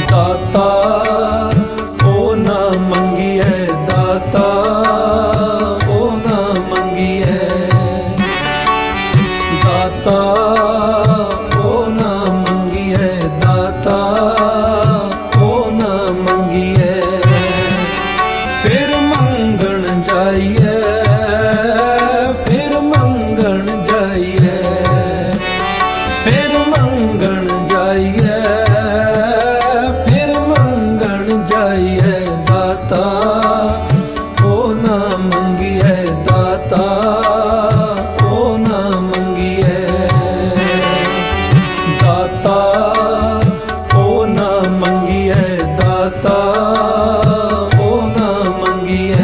दाता ओ ना मंगिए, दाता ओ ना मंगिए, दाता ओ ना मंगिए, दाता ओ ना मंगिए। फिर मंगण जाइए, फिर मंगण जाइए, फिर मंगण जाइए, फिर मंगण जाइए। दाता ओ ना मंगिए, दाता ओ ना मंगिए, दाता ओ ना मंगिए, दाता ओ ना मंगिए,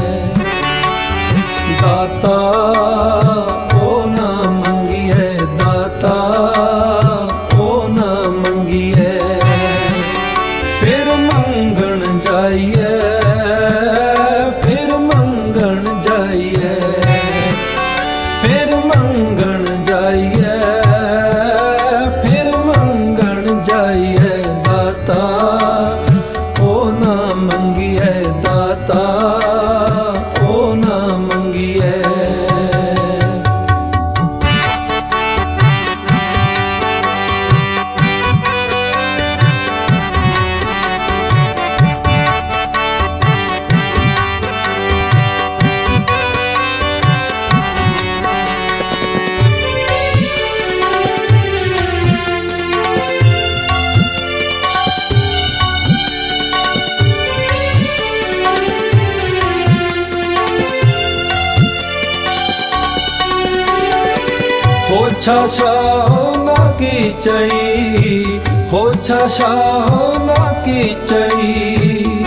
दाता ओ ना मंगिए, दाता ओ ना मंगिए। फिर मंगण जाइए, फिर मंगण जाइए, फिर मंगण जाइए, फिर मंगण जाइए। दाता ओ ना मंगिए, दाता ओ ना मंगिए। हो छाछा ना की चई, हो छाछा ना की चई,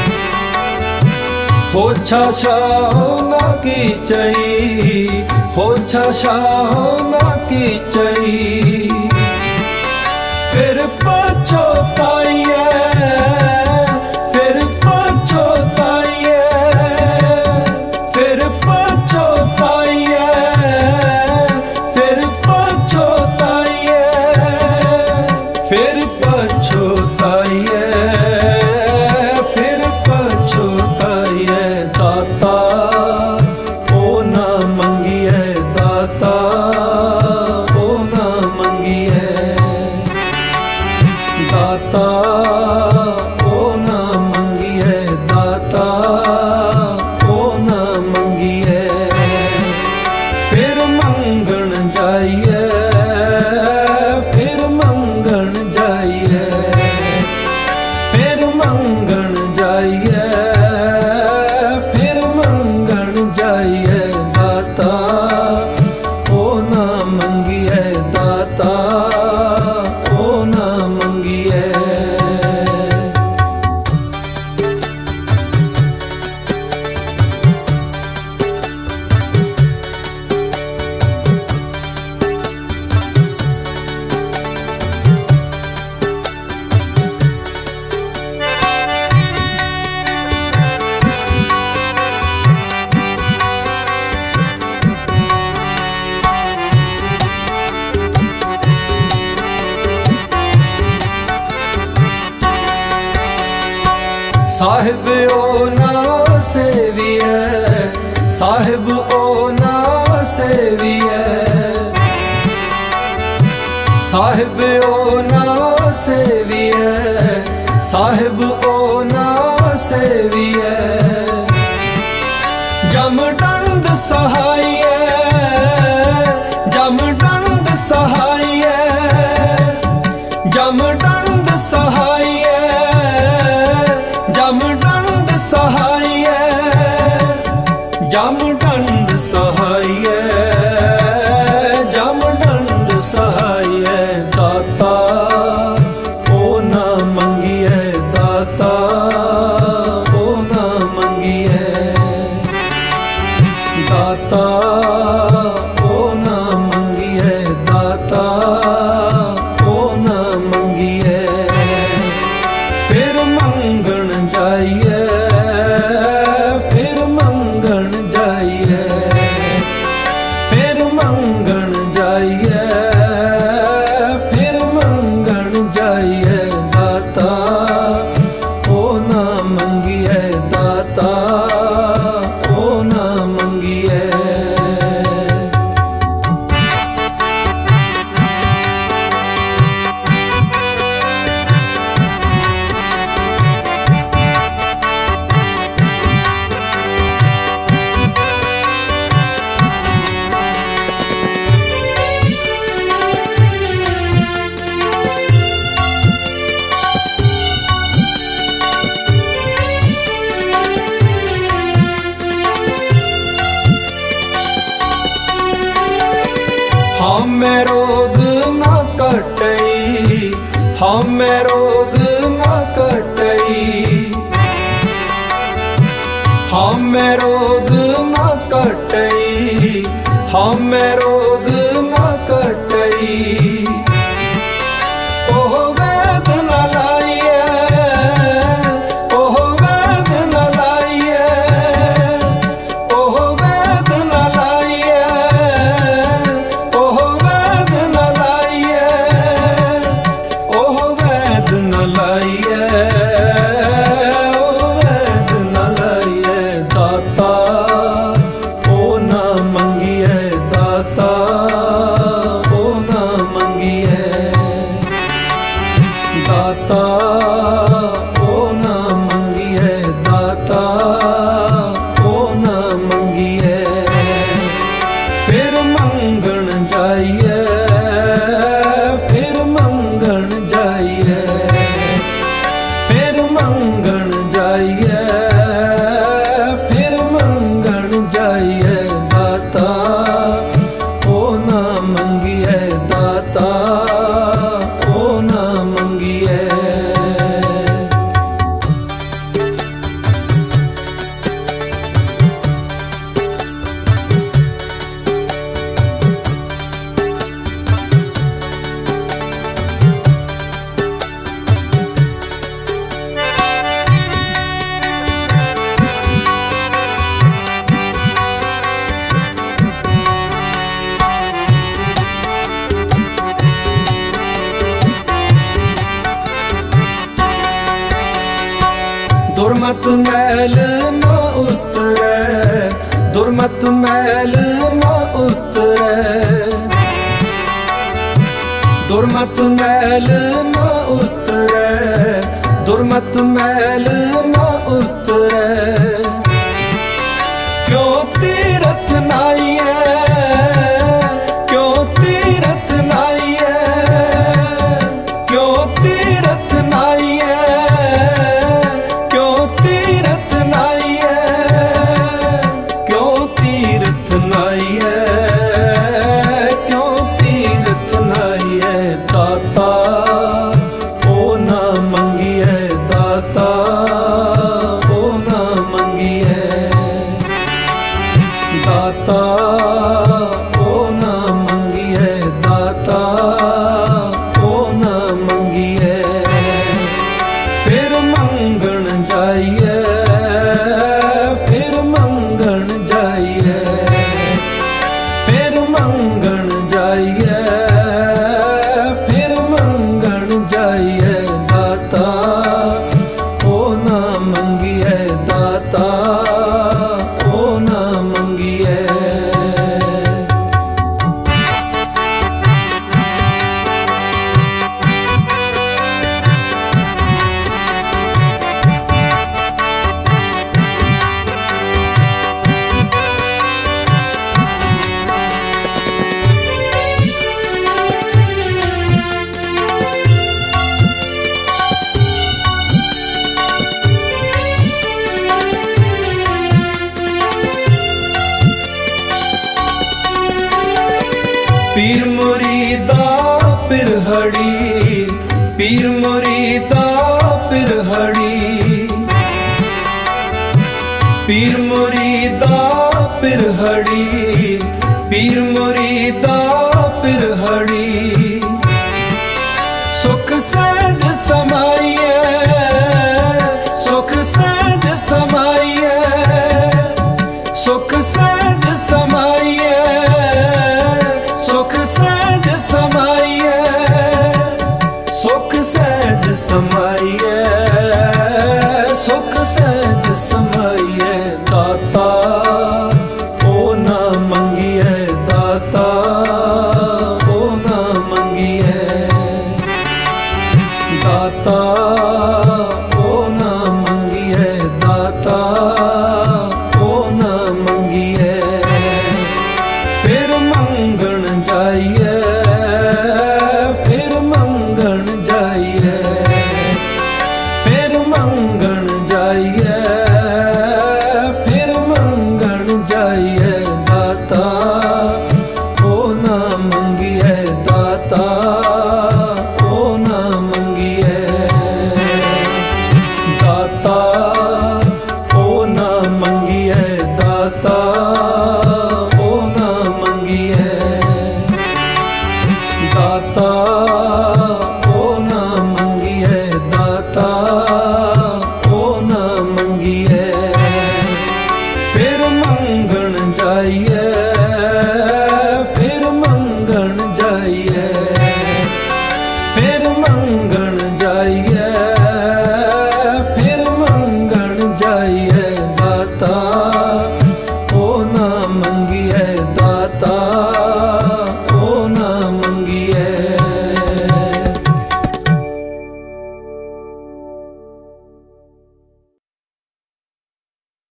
हो छाछा ना की चई, हो छाछा ना की चई। फिर पछताइए, फिर पछताइए, फिर पछताइए, फिर पछताइए, फिर पछताइए, फिर पछताइए। दाता ओ ना मंगिए, दाता ओ ना मंगिए, दाता ओ ना मंगिए, दाता ओ ना मंगिए। फिर मंगण जाइए, फिर मंगण जाइए, फिर मंगण जाइए, फिर मंगण जाइए। दाता ओ ना मंगिए, दाता ओ ना मंगिए। साहिब ओ ना सेविए, साहिब ओ ना सेविए, साहिब ओ ना सेविए, साहिब ओ ना सेविए। जमदंड सहाइए, जमदंड सहाइए, जमदंड सहाइए, जमदंड सहाइए, जमदंड सहाइए, जमदंड सहाइए। दाता ओ ना मंगिए, दाता ओ ना मंगिए, दाता मैं रोग न कटई, हम मैं रोग न कटई, हम मैं रोग न कटई। ओह वेद न लाइए, ओह वेद न लाइए, ओह वेद न लाइए, ओह वेद न लाइए, ओह वेद न लाइए, ओह वेद न लाइए। दाता ओ न मंगिए, दाता ओ न मंगिए, दाता ओ न मंगिए, दाता ओ न मंगिए। फिर मंगण जाइए, फिर मंगण जाइए, फिर मंगण जाइए, फिर मंगण जाइए। दाता ओ न मंगिए, दाता ओ न मंगिए। दुर्मत मैल न उतरे, दुर्मत मैल न उतरे, दुर्मत मैल न उतरे, दुर्मत मैल न उतरे। क्यों तीरथ नाइए, क्यों तीरथ नाइए, क्यों तीरथ नाइए, क्यों तीरथ नाइए, क्यों तीरथ नाइए, क्यों तीरथ नाइए। दाता ओ न मंगिए, दाता ओ न मंगिए, दाता ओ न मंगिए, दाता ओ न मंगिए। फिर मंगण जाइए, फिर मंगण जाइए, फिर मंगण जाइए, फिर मंगण जाइए। दाता ओ न मंगिए, दाता ओ न मंगिए। पीर मुरीदा पिरहड़ी, पीर मुरीदा पिरहड़ी, पीर मुरीदा पिरहड़ी, पीर मुरीदा पिरहड़ी। सुख सहज समाइए, सुख सहज समाइए, सुख सहज समाइए, सुख सहज समाइए, सुख सहज समाइए, सुख सहज समाइए। दाता ओ न मंगिए, दाता ओ न मंगिए, दाता